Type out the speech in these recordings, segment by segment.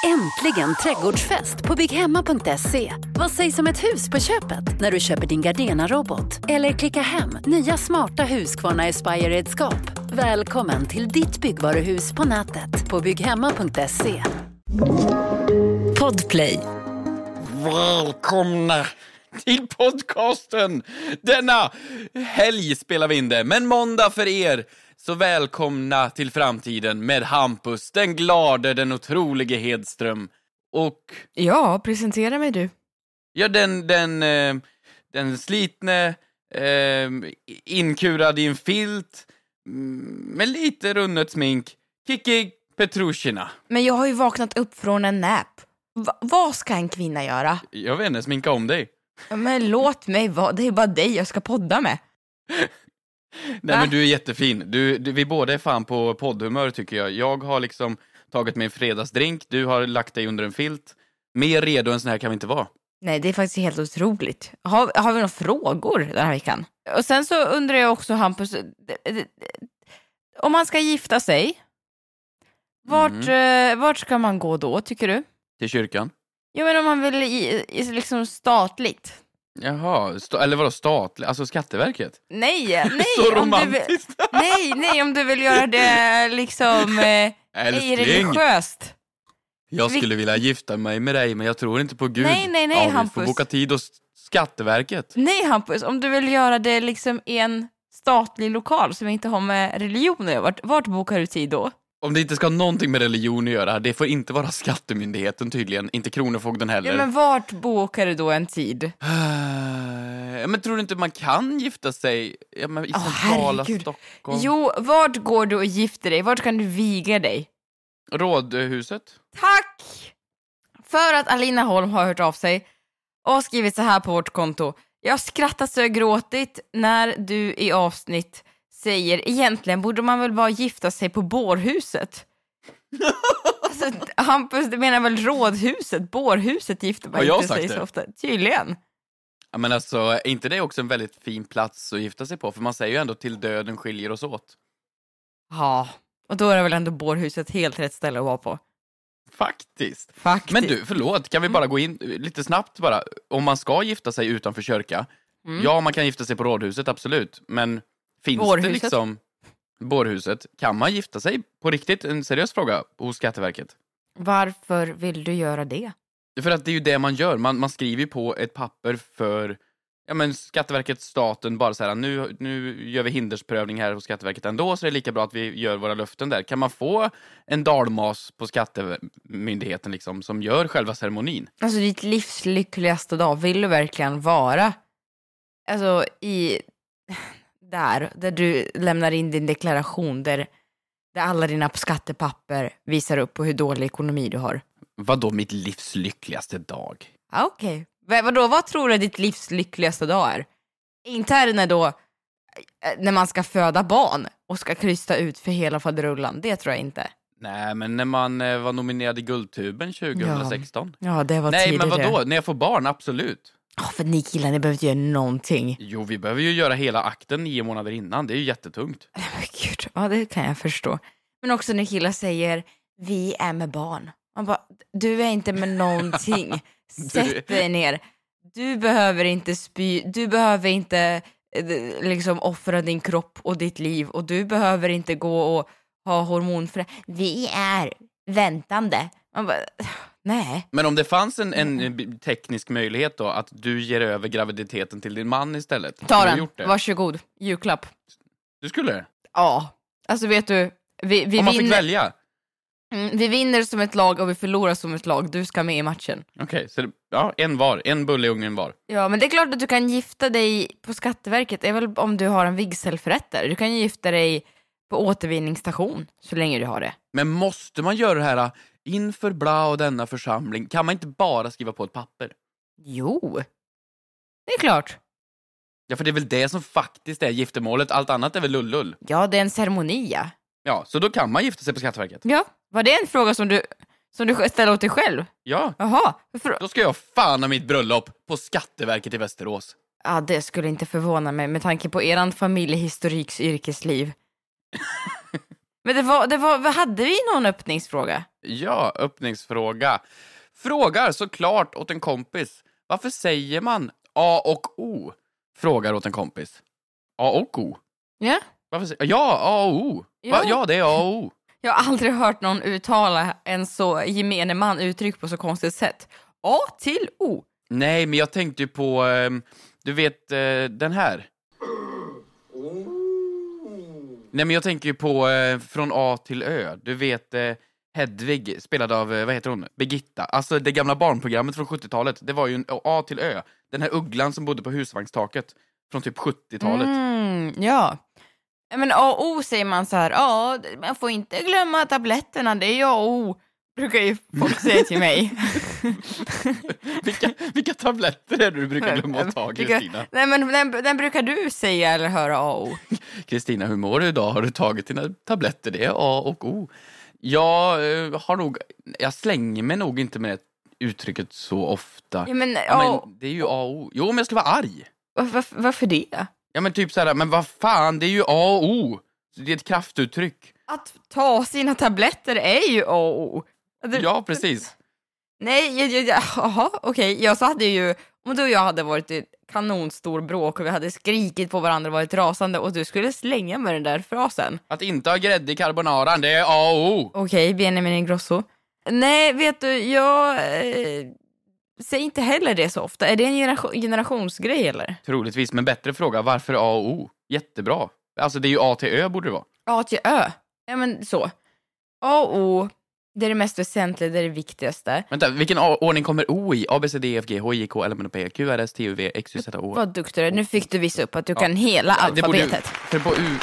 Äntligen trädgårdsfest på bygghemma.se. Vad sägs om ett hus på köpet när du köper din Gardena-robot? Eller klicka hem nya smarta Husqvarna Aspire-redskap. Välkommen till ditt byggvaruhus på nätet på bygghemma.se. Podplay. Välkomna till podcasten. Denna helg spelar vi in det, men måndag för er. Så välkomna till framtiden med Hampus, den glade, den otrolige Hedström. Och... ja, presentera mig du. ja, den slitne, inkurad i en filt, med lite runnet smink, Kiki Petrushina. Men jag har ju vaknat upp från en nap. Vad ska en kvinna göra? Jag vet inte, sminka om dig. Men låt mig vara, det är bara dig jag ska podda med. Nej, men du är jättefin. Vi båda är fan på poddhumör, tycker jag. Jag har liksom tagit mig en fredagsdrink. Du har lagt dig under en filt. Mer redo än sån här kan vi inte vara. Nej, det är faktiskt helt otroligt. Har vi några frågor den här veckan? Och sen så undrar jag också, Hampus, om man ska gifta sig, vart ska man gå då, tycker du? Till kyrkan? Ja, men om man vill liksom statligt. Jaha, eller vadå statligt? Alltså Skatteverket? Nej. Så romantiskt. Nej, om du vill göra det liksom religiöst. Jag skulle vilja gifta mig med dig, men jag tror inte på Gud. Nej, Hampus. Vi får boka tid hos Skatteverket. Nej, Hampus, om du vill göra det liksom i en statlig lokal som inte har med religion att göra, vart bokar du tid då? Om det inte ska ha någonting med religion att göra, det får inte vara Skattemyndigheten tydligen, inte Kronofogden heller. Ja, men vart bokar du då en tid? Men tror du inte man kan gifta sig i centrala Stockholm? Jo, vart går du och gifter dig? Vart kan du viga dig? Rådhuset? Tack! För att Alina Holm har hört av sig och skrivit så här på vårt konto. Jag har skrattat så jag gråtit när du i avsnitt säger egentligen borde man väl bara gifta sig på bårhuset. Alltså, Hampus, du menar väl rådhuset? Bårhuset gifter man inte sig så ofta. Tydligen. Ja, men alltså, är inte det också en väldigt fin plats att gifta sig på? För man säger ju ändå till döden skiljer oss åt. Ja, och då är det väl ändå bårhuset helt rätt ställe att vara på. Faktiskt. Men du, förlåt, kan vi bara gå in lite snabbt bara. Om man ska gifta sig utanför kyrka, ja, man kan gifta sig på rådhuset, absolut. Men finns bårhuset? Det liksom bårhuset? Kan man gifta sig på riktigt? En seriös fråga hos Skatteverket. Varför vill du göra det? För att det är ju det man gör. Man skriver ju på ett papper för Skatteverket, staten, bara så här, nu gör vi hindersprövning här hos Skatteverket ändå, så det är lika bra att vi gör våra löften där. Kan man få en dalmas på Skattemyndigheten liksom, som gör själva ceremonin? Alltså ditt livs lyckligaste dag, vill du verkligen vara alltså där du lämnar in din deklaration, där alla dina skattepapper visar upp på hur dålig ekonomi du har? Vadå mitt livs lyckligaste dag? Okej. Vad tror du ditt livs lyckligaste dag är? Inte är det när man ska föda barn och ska krysta ut för hela faderullan. Det tror jag inte. Nej, men när man var nominerad i Guldtuben 2016. Ja, det var Nej, tidigare. men vadå? När jag får barn, absolut. För ni killar, ni behöver inte göra någonting. Jo, vi behöver ju göra hela akten 9 månader innan. Det är ju jättetungt. Men gud, ja, det kan jag förstå. Men också när killar säger, vi är med barn. Man bara, du är inte med någonting. Sätt dig ner. Du behöver inte spy. Du behöver inte liksom offra din kropp och ditt liv. Och du behöver inte gå och ha hormonfrä. Vi är väntande. Man bara, nej. Men om det fanns en teknisk möjlighet då, att du ger över graviditeten till din man istället. Ta den, varsågod. Julklapp. Du skulle det? Ja. Alltså vet du, vi om man fick välja? Vi vinner som ett lag och vi förlorar som ett lag. Du ska med i matchen. Okej, så en var. En bulle i ugnen var. Ja, men det är klart att du kan gifta dig på Skatteverket. Det är väl om du har en vigselförrättare. Du kan ju gifta dig på återvinningsstation så länge du har det. Men måste man göra det här inför bla och denna församling? Kan man inte bara skriva på ett papper? Jo, det är klart. Ja, för det är väl det som faktiskt är giftermålet. Allt annat är väl lullull. Ja, det är en ceremoni, ja. Ja, så då kan man gifta sig på Skatteverket. Ja, var det en fråga som du ställer åt dig själv? Ja. Jaha. Då ska jag fan ha mitt bröllop på Skatteverket i Västerås. Ja, det skulle inte förvåna mig med tanke på eran familjehistoriks yrkesliv. Men vad hade vi någon öppningsfråga? Ja, öppningsfråga. Frågar såklart åt en kompis. Varför säger man A och O? Frågar åt en kompis. A och O? Ja. Ja, A och O. Ja. Ja, det är A och O. Jag har aldrig hört någon uttala en så gemene man uttryck på så konstigt sätt. A till O. Nej, men jag tänkte ju på, du vet, den här. Nej, men jag tänker ju på Från A till Ö. Du vet, Hedvig, spelad av, vad heter hon? Birgitta. Alltså det gamla barnprogrammet från 70-talet. Det var ju en A till Ö. Den här ugglan som bodde på husvagnstaket från typ 70-talet. Ja. Men A och O säger man så här. Ja, man får inte glömma tabletterna. Det är A och O. Brukar ju folk säga till mig. Vilka tabletter är det du brukar glömma att ta, Kristina? Nej, men den brukar du säga eller höra A och O. Kristina, hur mår du idag? Har du tagit dina tabletter? Det är A och O. Jag slänger mig nog inte med uttrycket så ofta. Ja, men det är ju A och O. Jo, men jag ska vara arg. Varför det? Ja, men typ så här, men vad fan, det är ju A och O. Det är ett kraftuttryck. Att ta sina tabletter är ju A och O. Ja, precis. Nej, jaha, okej. Jag så hade ju, om du och jag hade varit i kanonstor bråk och vi hade skrikit på varandra och varit rasande och du skulle slänga med den där frasen. Att inte ha grädde i carbonaran, det är A och O. Okej, Benjamin Ingrosso. Nej, vet du, jag säger inte heller det så ofta. Är det en generationsgrej eller? Troligtvis, men bättre fråga. Varför A och O? Jättebra. Alltså det är ju A till Ö borde det vara. A till Ö? Ja, men så. A och O, det är det mest väsentliga, det är det viktigaste. Vänta, vilken ordning kommer O i? A, B, C, D, F, G, H, I, K, L, M, N, O, P, Q, R, S, T, U, V, X, Y, Z, O. Vad duktig du är. Nu fick du visa upp att du kan hela alfabetet. För på U...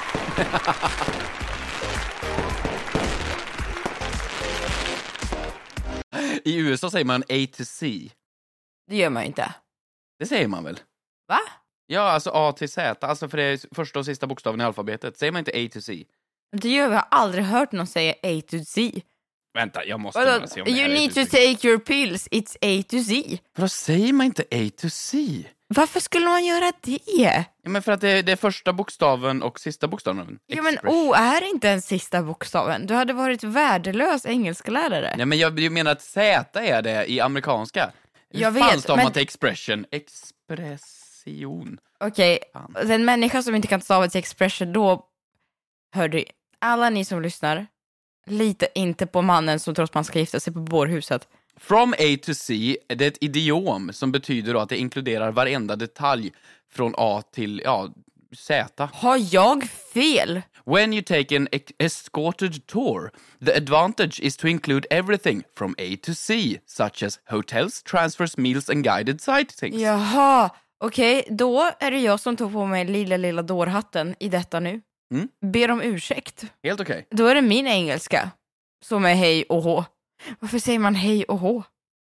I USA säger man A to C. Det gör man ju inte. Det säger man väl? Va? Ja, alltså A till Z. Alltså för det är första och sista bokstaven i alfabetet. Säger man inte A to C? Det gör vi. Jag har aldrig hört någon säga A to C. Vänta, jag måste bara se om det här You är need to A to take your pills. It's A to C. För då säger man inte A to C. Varför skulle man göra det? Ja, men för att det är första bokstaven och sista bokstaven. Ja, men O är inte den sista bokstaven. Du hade varit värdelös engelsklärare. Ja, men jag menar att Z är det i amerikanska. Jag Hur fan vet, stavar men... man till expression? Expression. Okej, den människa som inte kan stava till expression, då... Hör du, alla ni som lyssnar, lita inte på mannen som tror att man ska gifta sig på bårhuset. From A to C är det ett idiom som betyder då att det inkluderar varenda detalj från A till Z. Har jag fel? When you take an escorted tour, the advantage is to include everything from A to C, such as hotels, transfers, meals and guided sightings. Jaha, okej, då är det jag som tog på mig lilla dårhatten i detta nu. Ber om ursäkt. Helt okej. Då är det min engelska som är hej och hå. Varför säger man hej och hå?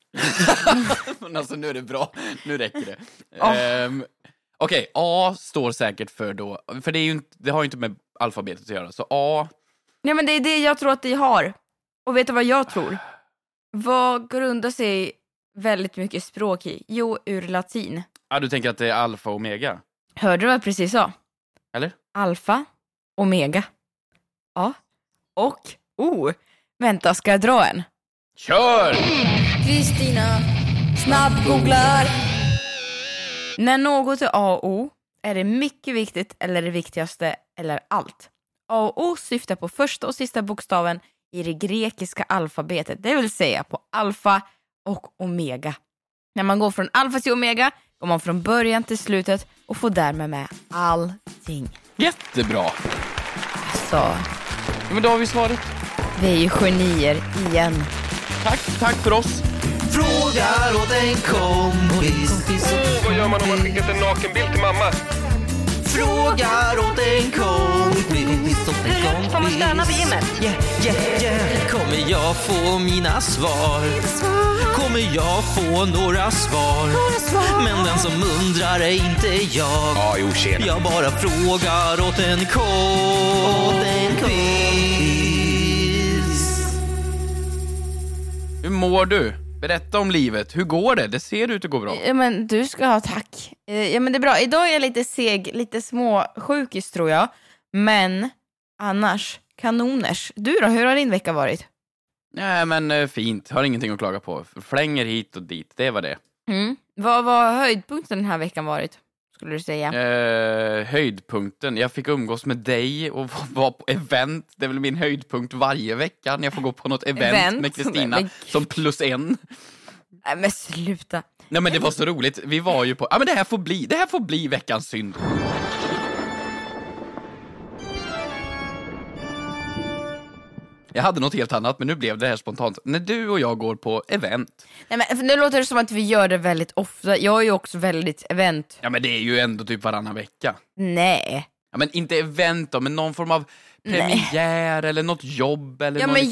Men alltså nu är det bra, nu räcker det. Okej, A står säkert för då, för det har ju inte med alfabetet att göra, så A... Nej, men det är det jag tror att det har. Och vet du vad jag tror? Vad grundar sig väldigt mycket språk i? Jo, ur latin. Ja, du tänker att det är alfa och omega? Hörde du vad jag precis sa? Eller? Alfa, omega. Ja. Och O. Vänta, ska jag dra en? Kör! Kristina snabbgooglar. När något är A och O är det mycket viktigt eller det viktigaste eller allt. A och O syftar på första och sista bokstaven i det grekiska alfabetet, det vill säga på alfa och omega. När man går från alfa till omega går man från början till slutet och får därmed med allting. Jättebra! Alltså, Ja, men då har vi svaret. vi är ju genier igen. Tack för oss. Frågar åt en kompis. Vad gör man om man skickat en nakenbild till mamma? Frågar åt en kompis. Får man stöna vid gymmet? Yeah. Kommer jag få mina svar? Kommer jag få några svar? Men den som undrar är inte jag. Ja, jo, tjena. Jag bara frågar åt en kompis. Hur mår du? Berätta om livet. Hur går det? Det ser ut att gå bra. Ja, men du ska ha tack. Ja, men det är bra. Idag är jag lite seg, lite småsjukis tror jag. Men annars kanoners. Du då, hur har din vecka varit? Nej, men fint. Har ingenting att klaga på. Flänger hit och dit, det var det. Vad var höjdpunkten den här veckan varit, skulle du säga? Höjdpunkten. Jag fick umgås med dig och vara på event. Det är väl min höjdpunkt varje vecka när jag får gå på något event med Kristina som +1. Nej, men sluta. Nej, men det var så roligt. Vi var ju på... Ja, men det här får bli veckans synd. Jag hade något helt annat, men nu blev det här spontant. När du och jag går på event. Nej, men nu låter det som att vi gör det väldigt ofta. Jag är ju också väldigt event. Ja, men det är ju ändå typ varannan vecka. Nej. Ja, men inte event då, men någon form av premiär eller något jobb eller någon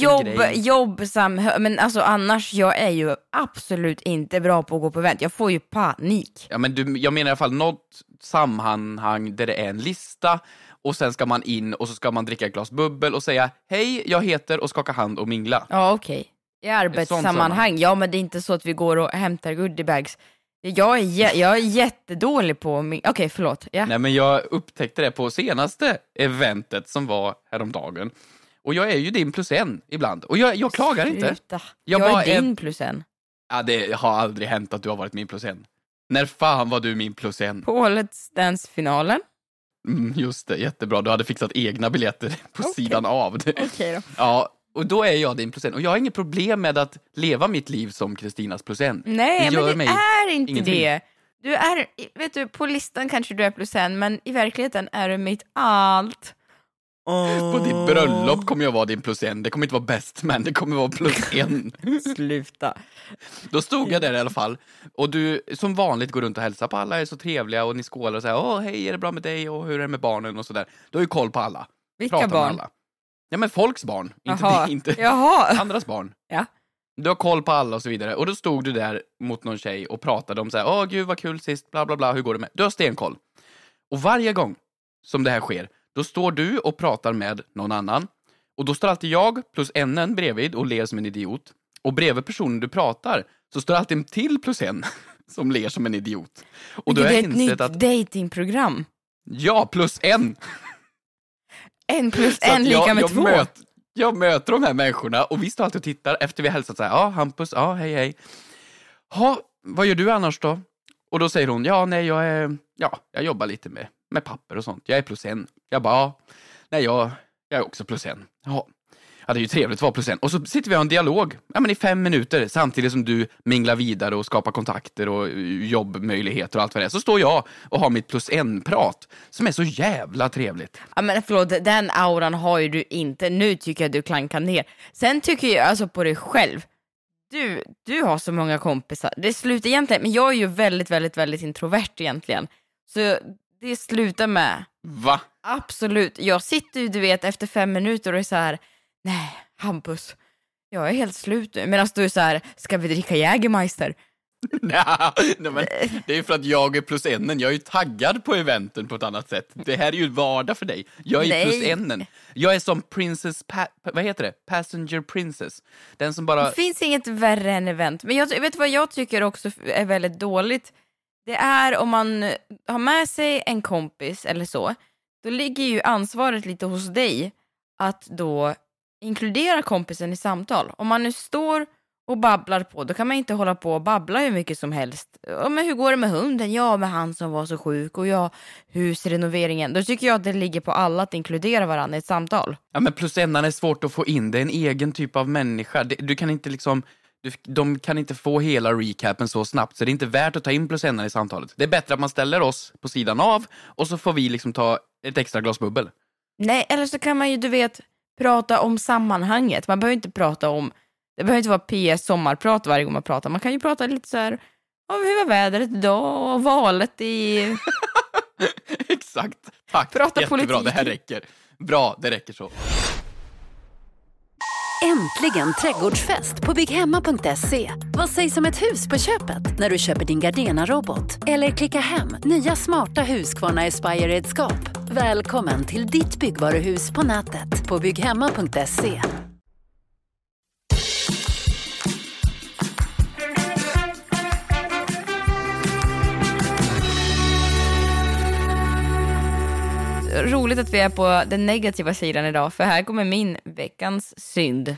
grej. Men alltså annars, jag är ju absolut inte bra på att gå på event. Jag får ju panik. Ja, men jag menar i alla fall något sammanhang där det är en lista och sen ska man in och så ska man dricka ett glas bubbel och säga hej, jag heter och skaka hand och mingla. Ja, okej. I arbetssammanhang. Ja, men det är inte så att vi går och hämtar goodiebags. Jag är jättedålig på... Okej, förlåt. Ja. Nej, men jag upptäckte det på senaste eventet som var häromdagen. Och jag är ju din +1 ibland. Och jag klagar inte. Sluta. Jag är din +1. Ja, det har aldrig hänt att du har varit min +1. När fan var du min +1? På Let's Dance-finalen. Just det, jättebra. Du hade fixat egna biljetter på sidan av. Okej då. Ja, och då är jag din +1. Och jag har inget problem med att leva mitt liv som Kristinas +1. Nej, men det är inte ingenting. det. Du är, vet du, på listan kanske du är +1, men i verkligheten är du mitt allt. På ditt bröllop kommer jag vara din +1. Det kommer inte vara bäst, men det kommer vara +1. Sluta. Då stod jag där i alla fall. Och du som vanligt går runt och hälsar på alla, är så trevliga och ni skålar och säger hej, är det bra med dig och hur är det med barnen och sådär. Du har ju koll på alla. Vilka pratar barn? Med alla. Ja, men folks barn. Inte andras barn. Ja. Du har koll på alla och så vidare. Och då stod du där mot någon tjej och pratade om så här, gud vad kul sist, bla bla bla, hur går det med? Du har stenkoll. Och varje gång som det här sker, då står du och pratar med någon annan. Och då står alltid jag plus en bredvid och ler som en idiot. Och bredvid personen du pratar så står alltid en till +1 som ler som en idiot. Och då det har jag är ett insett nytt datingprogram. Ja, +1. 1 + 1 lika med 2. Jag möter de här människorna och vi står alltid och tittar efter vi har hälsat så här, Hampus, hej. Vad gör du annars då? Och då säger hon, jag jobbar lite med papper och sånt. Jag är +1. Jag bara, jag är också +1. Ja, det är ju trevligt att vara +1. Och så sitter vi och har en dialog, i 5 minuter, samtidigt som du minglar vidare och skapar kontakter och jobbmöjligheter och allt vad det är. Så står jag och har mitt +1-prat som är så jävla trevligt. Ja, men förlåt, den auran har ju du inte. Nu tycker jag du klankar ner. Sen tycker jag alltså på dig själv. Du har så många kompisar. Det slutar egentligen, men jag är ju väldigt, väldigt, väldigt introvert egentligen. Så det slutar med... Va? Absolut. Jag sitter ju, du vet, efter 5 minuter och är så här, nej, Hampus, jag är helt slut nu. Medan du är så här, ska vi dricka Jägermeister? Nej, men det är ju för att jag är +1. Jag är ju taggad på eventen på ett annat sätt. Det här är ju vardag för dig. Jag är +1. Jag är som princess, vad heter det? Passenger princess. Den som bara... Det finns inget värre än event. Men vet vad jag tycker också är väldigt dåligt? Det är om man har med sig en kompis eller så, då ligger ju ansvaret lite hos dig att då inkludera kompisen i samtal. Om man nu står och babblar på, då kan man inte hålla på och babbla hur mycket som helst. Ja, men hur går det med hunden? Ja, med han som var så sjuk. Och ja, husrenoveringen. Då tycker jag att det ligger på alla att inkludera varandra i ett samtal. Ja, men +1 är svårt att få in. Det är en egen typ av människa. Du kan inte liksom... De kan inte få hela recapen så snabbt, så det är inte värt att ta in +1 i samtalet. Det är bättre att man ställer oss på sidan av och så får vi liksom ta ett extra glas bubbel. Nej, eller så kan man ju, du vet, prata om sammanhanget. Man behöver inte prata om... Det behöver inte vara PS sommarprat varje gång man pratar. Man kan ju prata lite så här, hur var vädret idag och valet i... Exakt, tack. Prata jättebra, politik. Det här räcker. Bra, det räcker så. Äntligen trädgårdsfest på bygghemma.se. Vad sägs om ett hus på köpet när du köper din Gardena-robot? Eller klicka hem nya smarta Husqvarna Aspire-redskap. Välkommen till ditt byggvaruhus på nätet på bygghemma.se. roligt att vi är på den negativa sidan idag, för här kommer min veckans synd.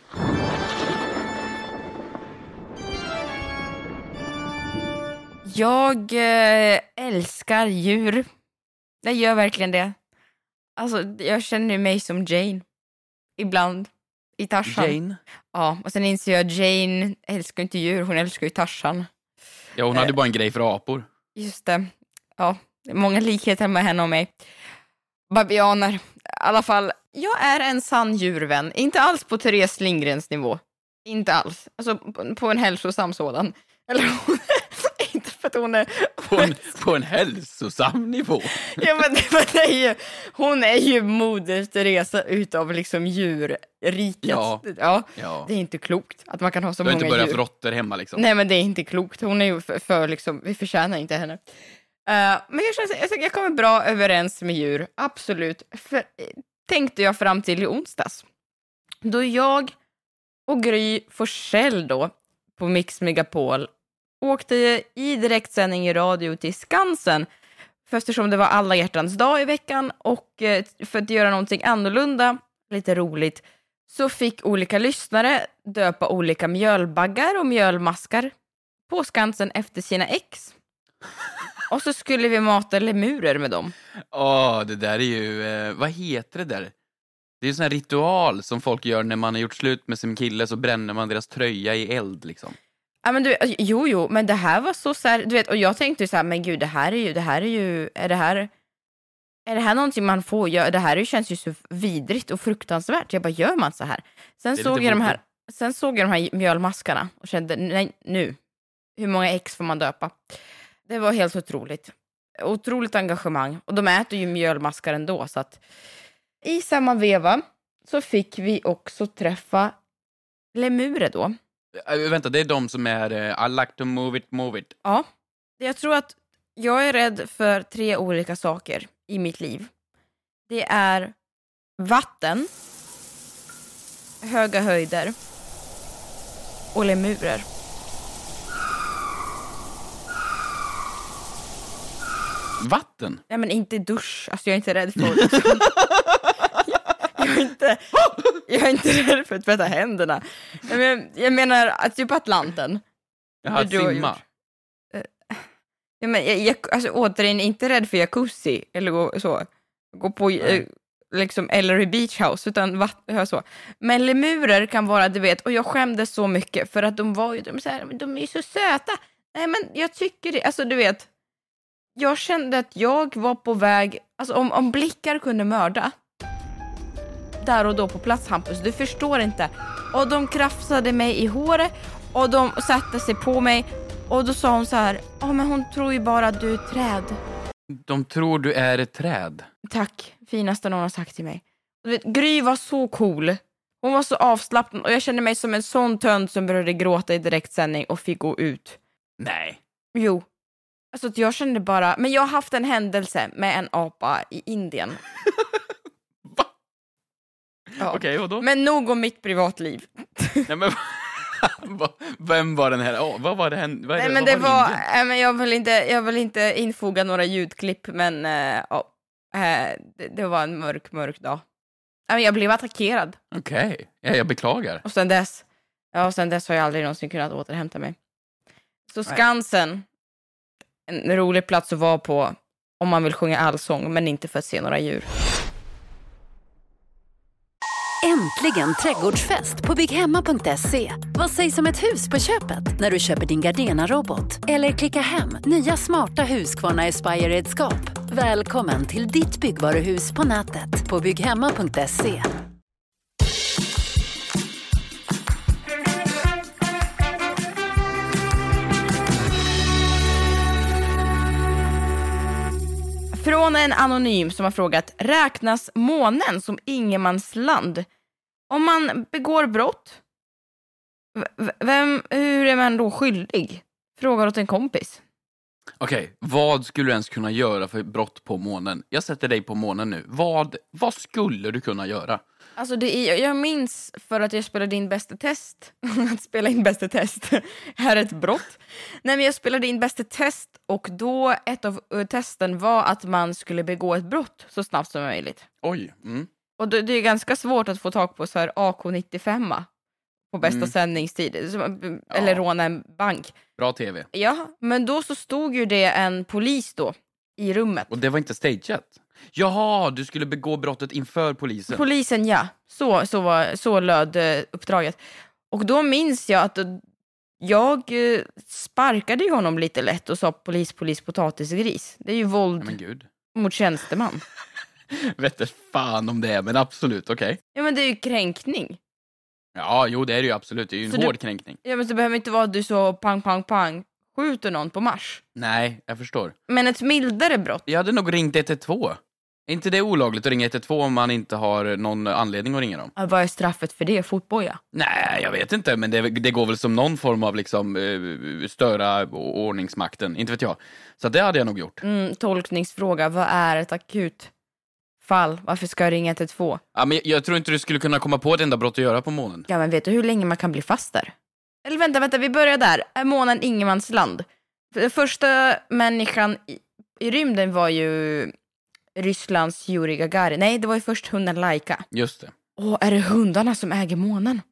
Jag älskar djur. Jag gör verkligen det. Alltså, jag känner mig som Jane. Ibland. I Tarzan. Jane? Ja, och sen inser jag att Jane älskar inte djur. Hon älskar ju Tarzan. Ja, hon hade bara en grej för apor. Just det. Ja, många likheter med henne och mig. Babianer. I alla fall, jag är en sann djurvän. Inte alls på Therese Lindgrens nivå. Inte alls. Alltså på en hälsosam sådan. Eller inte för att hon är... På en hälsosam nivå. Ja, men det är ju, hon är ju moder Teresa utav liksom djurriket. Ja. Ja, det är inte klokt att man kan ha så du har många inte börjat djur. råttor hemma liksom. Nej, men det är inte klokt. Hon är ju för liksom, vi förtjänar inte henne. Men jag kommer bra överens med djur. Absolut. Tänkte jag fram till i onsdags. Då jag och Gry Forssell då på Mix Megapol åkte i direktsändning i radio till Skansen. För eftersom det var alla hjärtans dag i veckan och för att göra någonting annorlunda, lite roligt, så fick olika lyssnare döpa olika mjölbaggar och mjölmaskar på Skansen efter sina ex. Och så skulle vi mata lemurer med dem. Det där är ju, vad heter det där? Det är en sån här ritual som folk gör när man har gjort slut med sin kille, så bränner man deras tröja i eld liksom. Ja, men jo, men det här var så här, du vet, och jag tänkte så här, men gud, är det här någonting man får göra? Det här känns ju så vidrigt och fruktansvärt. Jag bara, gör man så här? Sen såg jag de här mjölmaskarna och kände, nej, nu. Hur många ex får man döpa? Det var helt otroligt. Otroligt engagemang. Och de äter ju mjölmaskar ändå, så att i samma veva så fick vi också träffa lemurer då. Vänta, det är de som är I like to move it. Ja, jag tror att jag är rädd för 3 olika saker i mitt liv. Det är vatten, höga höjder och lemurer. Vatten? Nej, men inte dusch. Alltså jag är inte rädd för jag är inte rädd för att tvätta händerna. Jag menar att typ Atlanten. Jaha, simma. Ja, men jag alltså, återigen inte rädd för jacuzzi eller gå på liksom Ellery Beach House, utan så. Men lemurer kan vara, du vet, och jag skämdes så mycket för att de är ju så söta. Nej, men jag tycker det, alltså du vet, jag kände att jag var på väg, alltså om blickar kunde mörda där och då på plats, Hampus, du förstår inte. Och de krafsade mig i håret och de satte sig på mig och då sa hon så här, men hon tror ju bara att du är ett träd. De tror du är ett träd. Tack, finaste någon har sagt till mig. Du vet, Gry var så cool. Hon var så avslappnad och jag kände mig som en sån tönt som började gråta i direktsändning och fick gå ut. Nej. Jo. Alltså att jag kände bara, men jag har haft en händelse med en apa i Indien. Va? Ja. Okej, och då? Men nog om mitt privatliv. Nej, men vem var den här? Vad var det här? Nej, men det var men jag vill inte infoga några ljudklipp, men det var en mörk dag. Jag blev attackerad. Okej. Ja, jag beklagar. Och sen dess har jag aldrig någonsin kunnat återhämta mig. Så Skansen, en rolig plats att vara på om man vill sjunga allsång, men inte för att se några djur. Äntligen trädgårdsfest på bygghemma.se. Vad sägs om ett hus på köpet när du köper din Gardena-robot? Eller klicka hem nya smarta Husqvarna Aspire-redskap. Välkommen till ditt byggvaruhus på nätet på bygghemma.se. Från en anonym som har frågat, räknas månen som ingenmansland? Om man begår brott, hur är man då skyldig? Frågar åt en kompis. Okej, vad skulle du ens kunna göra för brott på månen? Jag sätter dig på månen nu. Vad skulle du kunna göra? Alltså jag minns för att jag spelade in Bästa test. Att spela in Bästa test här är ett brott. Nej, men jag spelade in Bästa test och då ett av testen var att man skulle begå ett brott så snabbt som möjligt. Oj. Och det är ganska svårt att få tag på så här AK95 på bästa sändningstid. Eller råna en bank. Bra tv. Ja, men då så stod ju det en polis då i rummet. Och det var inte stageat? Jaha, du skulle begå brottet inför polisen. Polisen, ja. Så löd uppdraget. Och då minns jag att jag sparkade ju honom lite lätt och sa polis, potatisgris. Det är ju våld Men gud. mot tjänsteman. Vet inte fan om det är, men absolut, okej. Ja, men det är ju kränkning. Ja, jo, det är det ju absolut. Det är ju en Så hård kränkning. Ja, men det behöver inte vara att du så pang, skjuter någon på Mars. Nej, jag förstår. Men ett mildare brott. Jag hade nog ringt 112. Är inte det olagligt att ringa 112 om man inte har någon anledning att ringa dem? Ja, vad är straffet för det? Fotboja? Nej, jag vet inte, men det går väl som någon form av liksom störa ordningsmakten, inte vet jag. Så det hade jag nog gjort. Tolkningsfråga, vad är ett akut fall? Varför ska jag ringa 112? Ja, men jag tror inte du skulle kunna komma på ett enda brott att göra på månen. Ja, men vet du hur länge man kan bli fast där? Eller vänta, vi börjar där. Är månen ingenmansland? För första människan i rymden var ju Rysslands Yuri Gagarin. Nej, det var ju först hunden Laika. Just det. Är det hundarna som äger månen?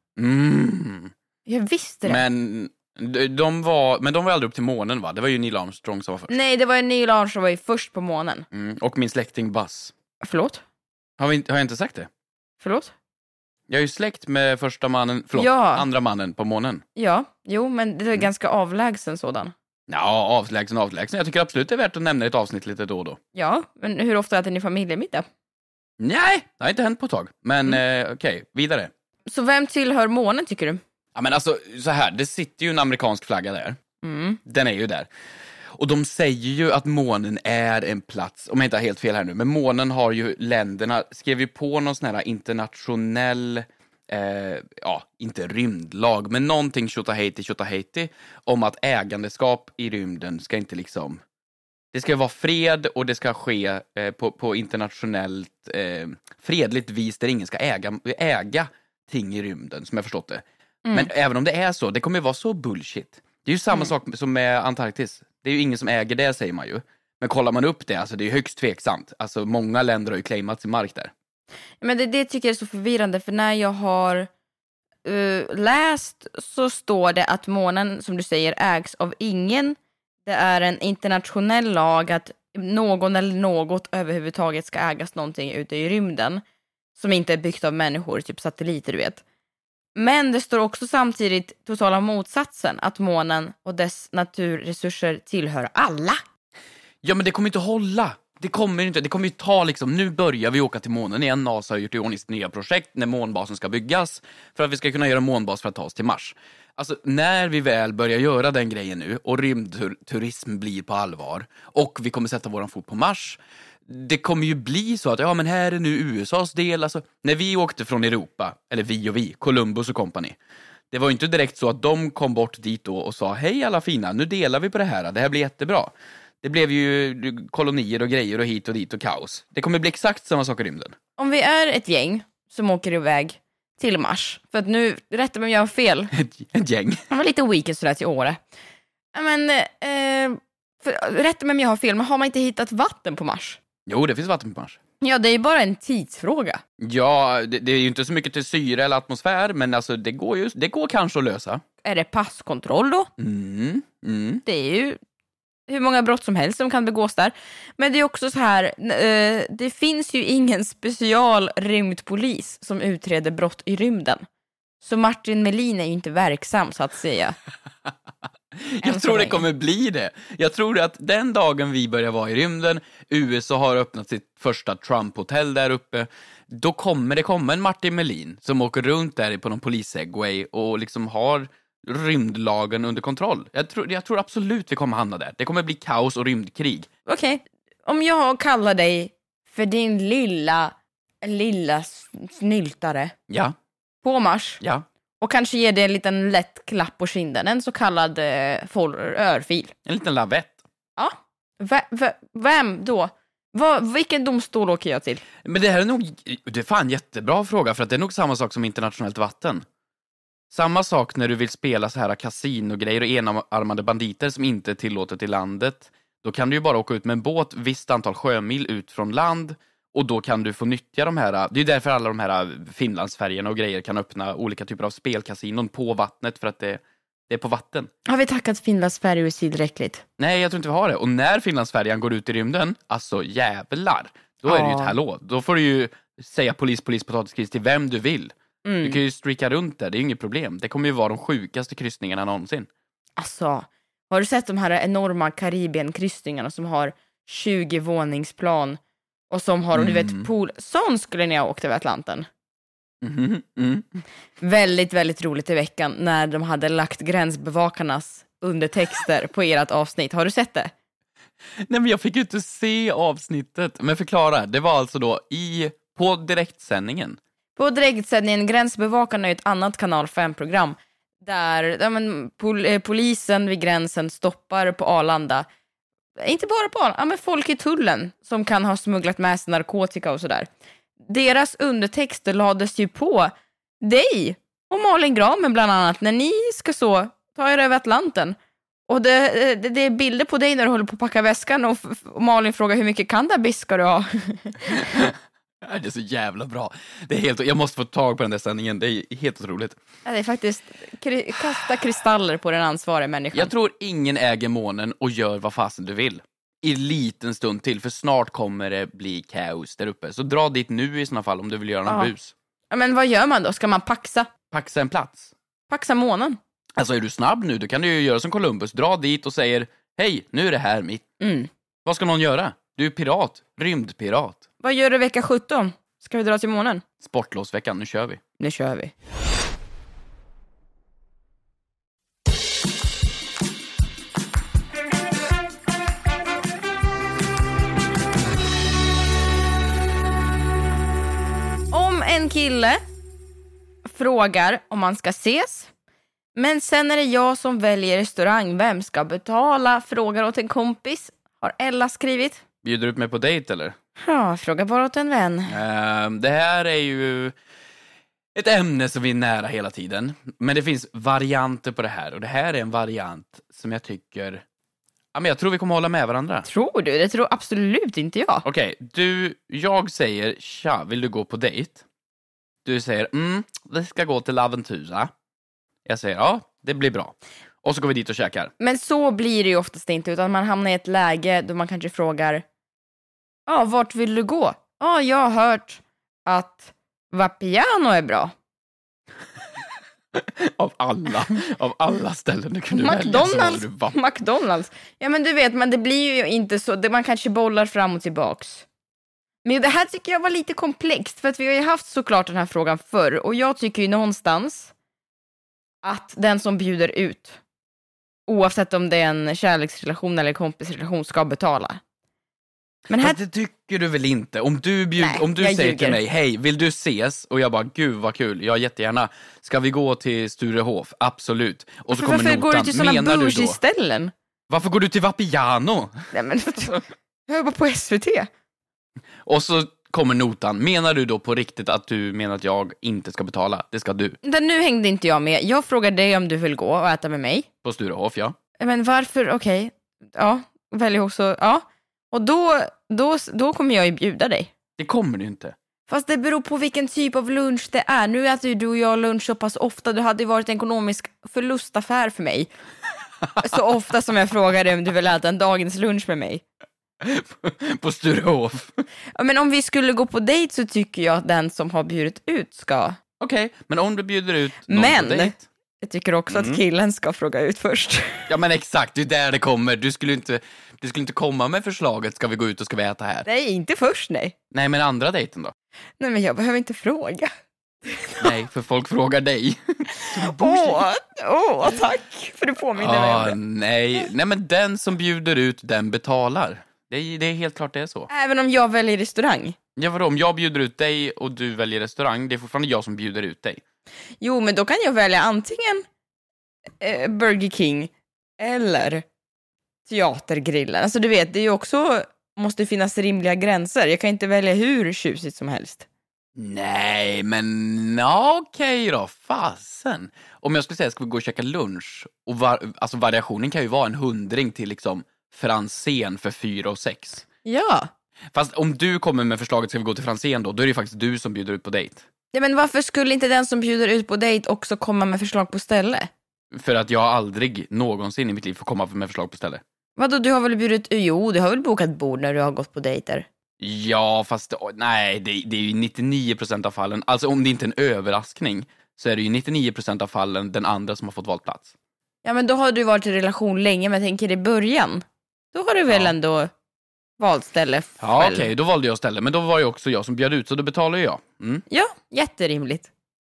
Jag visste det. Men de var aldrig upp till månen, va? Det var ju Neil Armstrong som var först. Nej, det var ju Neil Armstrong som var ju först på månen. Och min släkting Buzz. Förlåt? Har jag inte sagt det? Förlåt? Jag är ju släkt med andra mannen på månen. Ja, jo, men det är ganska avlägsen sådan. Ja, avlägsen. Jag tycker absolut det är värt att nämna ett avsnitt lite då och då. Ja, men hur ofta äter ni familjemiddag? Nej, det har inte hänt på ett tag. Men okej, vidare. Så vem tillhör månen tycker du? Ja, men alltså, så här, det sitter ju en amerikansk flagga där. Den är ju där. Och de säger ju att månen är en plats, om jag inte har helt fel här nu, men månen har ju länderna, skrev ju på någon sån här internationell, inte rymdlag, men någonting tjotahejti, om att ägandeskap i rymden ska inte liksom, det ska vara fred och det ska ske på internationellt fredligt vis där ingen ska äga ting i rymden, som jag förstått det. Men även om det är så, det kommer ju vara så bullshit. Det är ju samma sak som med Antarktis. Det är ju ingen som äger det, säger man ju. Men kollar man upp det, alltså det är högst tveksamt. Alltså många länder har ju claimat sin mark där. Men det tycker jag är så förvirrande, för när jag har läst så står det att månen, som du säger, ägs av ingen. Det är en internationell lag att någon eller något överhuvudtaget ska ägas någonting ute i rymden som inte är byggt av människor, typ satelliter, du vet. Men det står också samtidigt totala motsatsen, att månen och dess naturresurser tillhör alla. Ja, men det kommer inte hålla. Det kommer ju ta liksom, nu börjar vi åka till månen igen. NASA har gjort i ordning sitt nya projekt när månbasen ska byggas för att vi ska kunna göra månbas för att ta oss till Mars. Alltså, när vi väl börjar göra den grejen nu och rymdturism blir på allvar och vi kommer sätta våran fot på Mars, det kommer ju bli så att, men här är nu USAs del. Alltså, när vi åkte från Europa, eller vi, Columbus och company, det var ju inte direkt så att de kom bort dit då och sa, hej alla fina, nu delar vi på det här blir jättebra. Det blev ju kolonier och grejer och hit och dit och kaos. Det kommer bli exakt samma sak i rymden. Om vi är ett gäng som åker iväg till Mars, för att nu, rätta mig om jag har fel. Ett gäng. Han var lite weekend sådär till Åre. Men, rätta mig om jag har fel, men har man inte hittat vatten på Mars? Jo, det finns vatten på Mars. Ja, det är bara en tidsfråga. Ja, det är ju inte så mycket till syre eller atmosfär, men alltså det går kanske att lösa. Är det passkontroll då? Det är ju hur många brott som helst som kan begås där. Men det är också så här, det finns ju ingen special rymdpolis som utreder brott i rymden. Så Martin Melin är ju inte verksam, så att säga. Jag tror det kommer bli det. Jag tror att den dagen vi börjar vara i rymden, USA har öppnat sitt första Trump-hotell där uppe, då kommer det komma en Martin Melin som åker runt där på någon polissegway och liksom har rymdlagen under kontroll. Jag tror absolut vi kommer hamna där. Det kommer bli kaos och rymdkrig. Okej. Om jag kallar dig för din lilla snyltare. Ja. På Mars. Ja. Och kanske ger dig en liten lätt klapp på kinden. En så kallad örfil. En liten lavett. Ja. Vem då? Vilken domstol åker jag till? Men det här är nog, det är fan jättebra fråga, för att det är nog samma sak som internationellt vatten. Samma sak när du vill spela så här kasinogrejer och enarmade banditer som inte är tillåtet i landet. Då kan du ju bara åka ut med en båt visst antal sjömil ut från land, och då kan du få nyttja de här. Det är därför alla de här Finlandsfärgerna och grejer kan öppna olika typer av spelkasinon på vattnet, för att det är på vatten. Har vi tackat Finlandsfärjor tillräckligt? Nej, jag tror inte vi har det. Och när Finlandsfärjan går ut i rymden, alltså jävlar, då är det ju ett hallå. Då får du ju säga polis, potatiskris till vem du vill. Du kan ju streaka runt där, det är inget problem. Det kommer ju vara de sjukaste kryssningarna någonsin. Alltså, har du sett de här enorma Karibien-kryssningarna som har 20 våningsplan och som har, och du vet, pool. Sån skulle ni ha åkt över Atlanten. Väldigt, väldigt roligt i veckan när de hade lagt gränsbevakarnas undertexter på ert avsnitt. Har du sett det? Nej, men jag fick ju inte se avsnittet. Men förklara, det var alltså då på direktsändningen. På direktsändningen, Gränsbevakarna är ett annat kanal 5-program där polisen vid gränsen stoppar på Arlanda. Inte bara på Arlanda, men folk i tullen som kan ha smugglat med sig narkotika och sådär. Deras undertexter lades ju på dig och Malin Gramen bland annat när ni ska ta er över Atlanten. Och det är bilder på dig när du håller på att packa väskan och Malin frågar hur mycket cannabis ska du ha? Det är så jävla bra. Det är jag måste få tag på den där sändningen. Det är helt otroligt. Ja, det är faktiskt kasta kristaller på den ansvariga människan. Jag tror ingen äger månen och gör vad fasen du vill. I liten stund till, för snart kommer det bli kaos där uppe. Så dra dit nu i såna fall om du vill göra någon bus. Ja, men vad gör man då? Ska man paxa en plats? Paxa månen? Alltså är du snabb nu, då kan du ju göra som Columbus. Dra dit och säger, hej, nu är det här mitt. Vad ska någon göra? Du är pirat, rymdpirat. Vad gör du vecka 17? Ska vi dra till månen? Sportlovsveckan, nu kör vi. Nu kör vi. Om en kille frågar om man ska ses, men sen är det jag som väljer restaurang, vem ska betala? Frågar åt en kompis, har Ella skrivit. Bjuder du upp mig på dejt eller? Ja, fråga bara åt en vän. Det här är ju ett ämne som vi är nära hela tiden. Men det finns varianter på det här. Och det här är en variant som jag tycker... Ja, men jag tror vi kommer hålla med varandra. Tror du? Det tror absolut inte jag. Okej, jag säger, tja, vill du gå på dejt? Du säger, det ska gå till Aventura. Jag säger, ja, det blir bra. Och så går vi dit och käkar. Men så blir det ju oftast inte, utan man hamnar i ett läge då man kanske frågar, vart vill du gå? Jag har hört att Vapiano är bra. av alla ställen du kunde välja så var du McDonalds. Ja, men du vet, men det blir ju inte så. Man kanske bollar fram och tillbaks. Men det här tycker jag var lite komplext, för att vi har ju haft såklart den här frågan förr. Och jag tycker ju någonstans att den som bjuder ut, oavsett om det är en kärleksrelation eller kompisrelation, ska betala. Men här... Det tycker du väl inte? Om du säger till mig, hej, vill du ses? Och jag bara, gud vad kul, jag jättegärna. Ska vi gå till Sturehof? Absolut. Och så kommer varför notan. Går du till sådana bougie-ställen? Varför går du till Vapiano? Nej, men jag jobbar på SVT. Och så kommer notan. Menar du då på riktigt att du menar att jag inte ska betala? Det ska du. Nu hängde inte jag med. Jag frågade dig om du vill gå och äta med mig. På Sturehof, ja. Men varför? Okej. Ja, välj också. Ja. Och då kommer jag ju bjuda dig. Det kommer du inte. Fast det beror på vilken typ av lunch det är. Nu äter ju du och jag lunch så pass ofta. Det hade ju varit en ekonomisk förlustaffär för mig. Så ofta som jag frågar dig om du vill äta en dagens lunch med mig. På Sturehof. Ja, men om vi skulle gå på dejt så tycker jag att den som har bjudit ut ska. Okej, men om du bjuder ut någon på dejt. Jag tycker också att killen ska fråga ut först. Ja, men exakt, det är där det kommer. Du skulle inte komma med förslaget, ska vi gå ut och ska vi äta här? Nej, inte först, nej. Nej, men andra dejten då? Nej, men jag behöver inte fråga. Nej, för folk frågar dig. Tack för du påminner mig om det. Nej, men den som bjuder ut, den betalar. Det är helt klart det är så. Även om jag väljer restaurang? Ja, vadå? Om jag bjuder ut dig och du väljer restaurang, det är fortfarande jag som bjuder ut dig. Jo, men då kan jag välja antingen Burger King eller teatergrillen. Alltså du vet, det är ju också, måste finnas rimliga gränser. Jag kan inte välja hur tjusigt som helst. Nej, men okej då, fasen. Om jag skulle säga, ska vi gå och käka lunch? Och alltså variationen kan ju vara en 100 till liksom Franzén för 4 och 6. Ja. Fast om du kommer med förslaget ska vi gå till Franzén då är det ju faktiskt du som bjuder ut på dejt. Ja, men varför skulle inte den som bjuder ut på dejt också komma med förslag på ställe? För att jag aldrig någonsin i mitt liv får komma med förslag på ställe. Vadå, du har väl bjudit... Jo, du har väl bokat bord när du har gått på dejter? Ja, fast nej, det är ju 99% av fallen. Alltså om det inte är en överraskning så är det ju 99% av fallen den andra som har fått valt plats. Ja, men då har du varit i relation länge, men jag tänker i början. Då har du väl ändå valt ställe själv. Ja, okej, då valde jag ställe. Men då var ju också jag som bjöd ut, så då betalar jag. Ja, jätterimligt.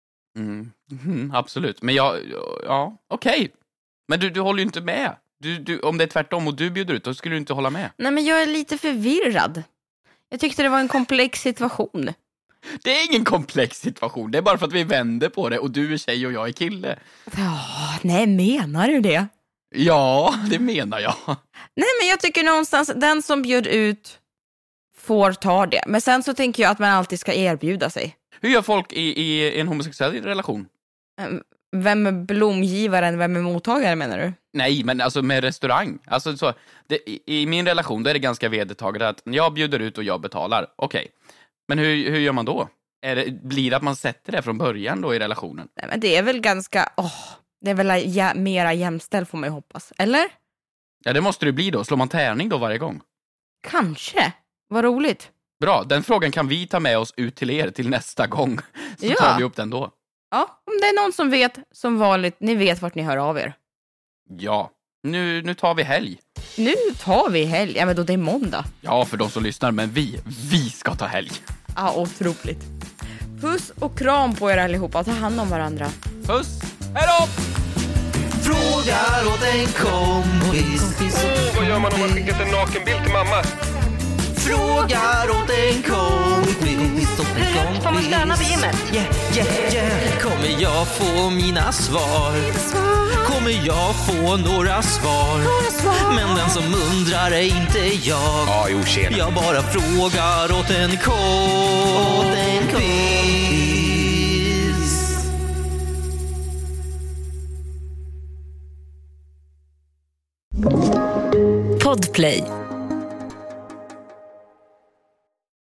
Absolut. Men ja, okej. Men du håller ju inte med. Om det är tvärtom och du bjuder ut, då skulle du inte hålla med. Nej, men jag är lite förvirrad. Jag tyckte det var en komplex situation. Det är ingen komplex situation. Det är bara för att vi vänder på det och du är tjej och jag är kille. Nej, menar du det? Ja, det menar jag. Nej, men jag tycker någonstans den som bjöd ut får ta det. Men sen så tänker jag att man alltid ska erbjuda sig. Hur gör folk i en homosexuell relation? Vem är blomgivaren, vem är mottagaren menar du? Nej, men alltså med restaurang. Alltså så, i min relation då är det ganska vedertaget att jag bjuder ut och jag betalar. Okej. Men hur gör man då? Blir det att man sätter det från början då i relationen? Nej, men det är väl ganska... det är väl mera jämställt får man ju hoppas. Eller? Ja, det måste det bli då. Slår man tärning då varje gång? Kanske. Vad roligt. Bra, den frågan kan vi ta med oss ut till er till nästa gång. Så tar vi upp den då. Ja, om det är någon som vet, som vanligt, ni vet vart ni hör av er. Ja, nu tar vi helg. Nu tar vi helg, ja men då det är måndag. Ja, för de som lyssnar, men vi ska ta helg. Ja, otroligt. Puss och kram på er allihopa, ta hand om varandra. Puss, hej då! Frågar åt en kompis. Vad gör man om man skickat en nakenbild till mamma? Frågar åt en kompis. Får man stöna vid gymmet? Yeah. Kommer jag få mina svar? Kommer jag få några svar? Men den som undrar är inte jag. Ja, jo, tjena. Jag bara frågar åt en kompis. Podplay.